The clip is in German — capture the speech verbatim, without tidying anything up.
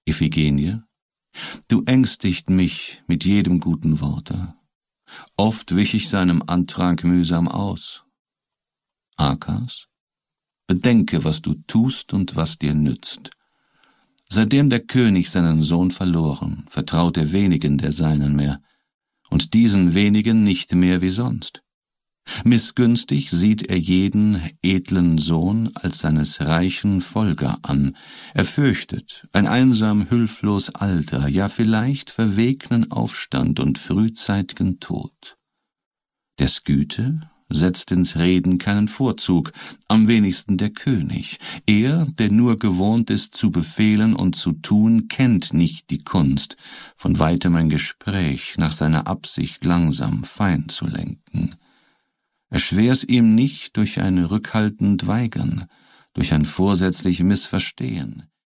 Iphigenie, du ängstigt mich mit jedem guten Worte. Oft wich ich seinem Antrag mühsam aus. Akas, bedenke, was du tust und was dir nützt. Seitdem der König seinen Sohn verloren, vertraut er wenigen der Seinen mehr, und diesen wenigen nicht mehr wie sonst. Missgünstig sieht er jeden edlen Sohn als seines reichen Folger an. Er fürchtet ein einsam, hülflos Alter, ja vielleicht verwegnen Aufstand und frühzeit'gen Tod. Des Güte setzt ins Reden keinen Vorzug, am wenigsten der König. Er, der nur gewohnt ist zu befehlen und zu tun, kennt nicht die Kunst, von weitem ein Gespräch nach seiner Absicht langsam fein zu lenken. Erschwer's ihm nicht durch ein rückhaltend Weigern, durch ein vorsätzlich Missverstehen.